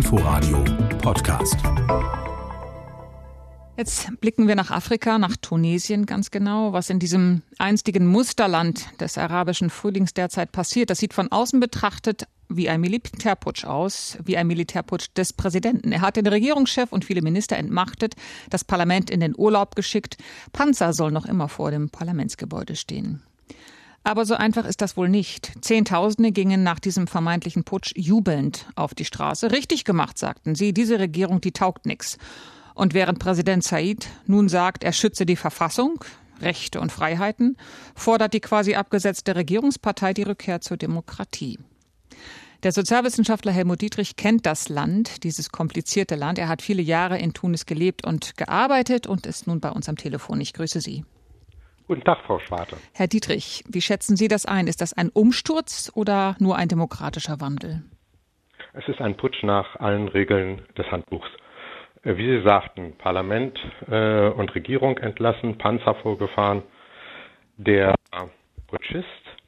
Inforadio Podcast. Jetzt blicken wir nach Afrika, nach Tunesien ganz genau. Was in diesem einstigen Musterland des arabischen Frühlings derzeit passiert, das sieht von außen betrachtet wie ein Militärputsch aus, wie ein Militärputsch des Präsidenten. Er hat den Regierungschef und viele Minister entmachtet, das Parlament in den Urlaub geschickt. Panzer sollen noch immer vor dem Parlamentsgebäude stehen. Aber so einfach ist das wohl nicht. Zehntausende gingen nach diesem vermeintlichen Putsch jubelnd auf die Straße. Richtig gemacht, sagten sie, diese Regierung, die taugt nix. Und während Präsident Said nun sagt, er schütze die Verfassung, Rechte und Freiheiten, fordert die quasi abgesetzte Regierungspartei die Rückkehr zur Demokratie. Der Sozialwissenschaftler Helmut Dietrich kennt das Land, dieses komplizierte Land. Er hat viele Jahre in Tunis gelebt und gearbeitet und ist nun bei uns am Telefon. Ich grüße Sie. Guten Tag, Frau Schwarte. Herr Dietrich, wie schätzen Sie das ein? Ist das ein Umsturz oder nur ein demokratischer Wandel? Es ist ein Putsch nach allen Regeln des Handbuchs. Wie Sie sagten, Parlament und Regierung entlassen, Panzer vorgefahren. Der Putschist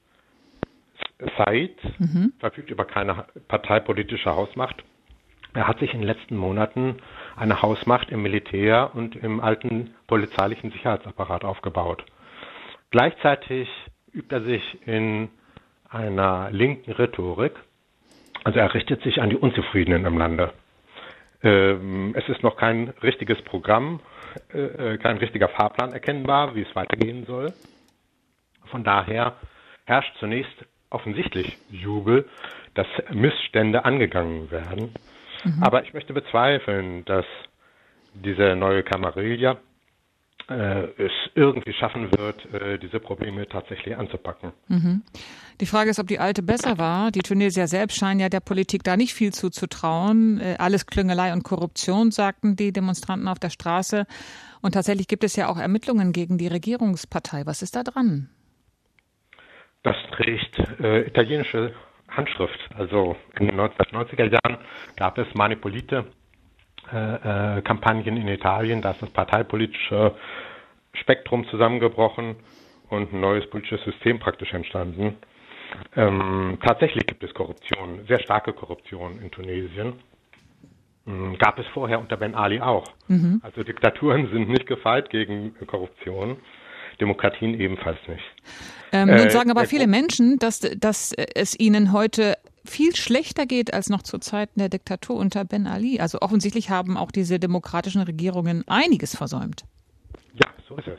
Said verfügt über keine parteipolitische Hausmacht. Er hat sich in den letzten Monaten eine Hausmacht im Militär und im alten polizeilichen Sicherheitsapparat aufgebaut. Gleichzeitig übt er sich in einer linken Rhetorik. Also er richtet sich an die Unzufriedenen im Lande. Es ist noch kein richtiges Programm, kein richtiger Fahrplan erkennbar, wie es weitergehen soll. Von daher herrscht zunächst offensichtlich Jubel, dass Missstände angegangen werden. Aber ich möchte bezweifeln, dass diese neue Camarilla es irgendwie schaffen wird, diese Probleme tatsächlich anzupacken. Die Frage ist, ob die alte besser war. Die Tunesier selbst scheinen ja der Politik da nicht viel zuzutrauen. Alles Klüngelei und Korruption, sagten die Demonstranten auf der Straße. Und tatsächlich gibt es ja auch Ermittlungen gegen die Regierungspartei. Was ist da dran? Das trägt italienische Handschrift. Also in den 1990er Jahren gab es Manipolite Kampagnen in Italien, da ist das parteipolitische Spektrum zusammengebrochen und ein neues politisches System praktisch entstanden. Tatsächlich gibt es Korruption, sehr starke Korruption in Tunesien. Gab es vorher unter Ben Ali auch. Also Diktaturen sind nicht gefeit gegen Korruption, Demokratien ebenfalls nicht. Nun sagen aber viele Menschen, dass es ihnen heute viel schlechter geht als noch zu Zeiten der Diktatur unter Ben Ali. Also offensichtlich haben auch diese demokratischen Regierungen einiges versäumt. Ja, so ist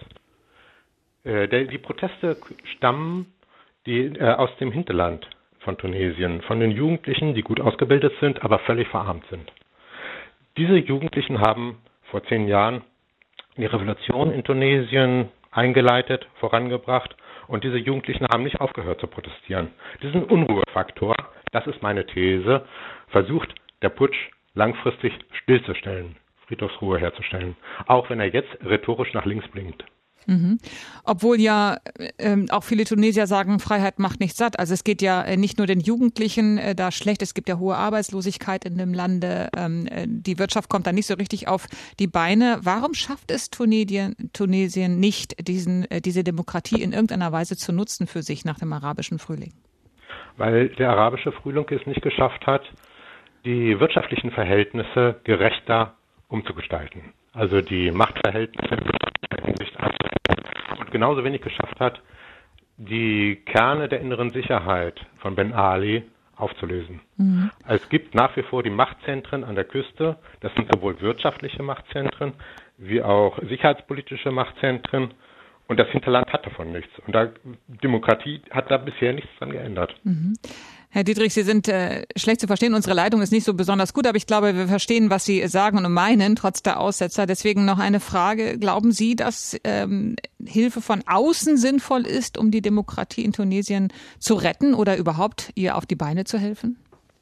es. Die Proteste stammen aus dem Hinterland von Tunesien, von den Jugendlichen, die gut ausgebildet sind, aber völlig verarmt sind. Diese Jugendlichen haben vor 10 Jahren die Revolution in Tunesien eingeleitet, vorangebracht. Und diese Jugendlichen haben nicht aufgehört zu protestieren. Diesen Unruhefaktor, das ist meine These, versucht der Putsch langfristig stillzustellen, Friedhofsruhe herzustellen, auch wenn er jetzt rhetorisch nach links blinkt. Obwohl ja auch viele Tunesier sagen, Freiheit macht nicht satt. Also es geht ja nicht nur den Jugendlichen da schlecht, es gibt ja hohe Arbeitslosigkeit in dem Lande. Die Wirtschaft kommt da nicht so richtig auf die Beine. Warum schafft es Tunesien nicht, diese Demokratie in irgendeiner Weise zu nutzen für sich nach dem arabischen Frühling? Weil der arabische Frühling es nicht geschafft hat, die wirtschaftlichen Verhältnisse gerechter umzugestalten. Also die Machtverhältnisse nicht anzunehmen. Und genauso wenig geschafft hat, die Kerne der inneren Sicherheit von Ben Ali aufzulösen. Es gibt nach wie vor die Machtzentren an der Küste. Das sind sowohl wirtschaftliche Machtzentren wie auch sicherheitspolitische Machtzentren. Und das Hinterland hat davon nichts. Und Demokratie hat da bisher nichts dran geändert. Herr Dietrich, Sie sind schlecht zu verstehen. Unsere Leitung ist nicht so besonders gut, aber ich glaube, wir verstehen, was Sie sagen und meinen, trotz der Aussetzer. Deswegen noch eine Frage. Glauben Sie, dass Hilfe von außen sinnvoll ist, um die Demokratie in Tunesien zu retten oder überhaupt ihr auf die Beine zu helfen?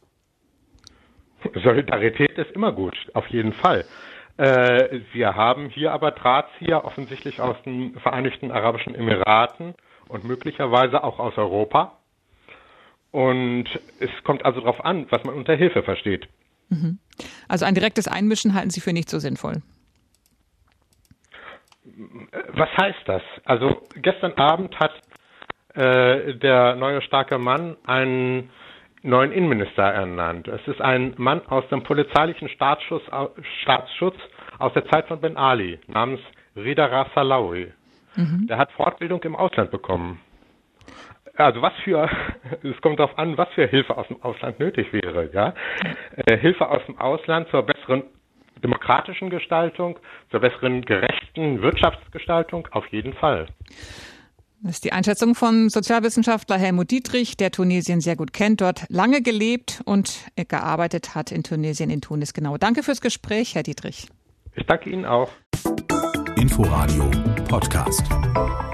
Solidarität ist immer gut, auf jeden Fall. Wir haben hier aber Drahtzieher offensichtlich aus den Vereinigten Arabischen Emiraten und möglicherweise auch aus Europa. Und es kommt also darauf an, was man unter Hilfe versteht. Also ein direktes Einmischen halten Sie für nicht so sinnvoll? Was heißt das? Also gestern Abend hat der neue starke Mann einen neuen Innenminister ernannt. Es ist ein Mann aus dem polizeilichen Staatsschutz aus der Zeit von Ben Ali, namens Ridara Salawi. Der hat Fortbildung im Ausland bekommen. Also es kommt darauf an, was für Hilfe aus dem Ausland nötig wäre. Ja? Hilfe aus dem Ausland zur besseren demokratischen Gestaltung, zur besseren gerechten Wirtschaftsgestaltung, auf jeden Fall. Das ist die Einschätzung von Sozialwissenschaftler Helmut Dietrich, der Tunesien sehr gut kennt, dort lange gelebt und gearbeitet hat in Tunesien, in Tunis. Genau. Danke fürs Gespräch, Herr Dietrich. Ich danke Ihnen auch. Inforadio Podcast.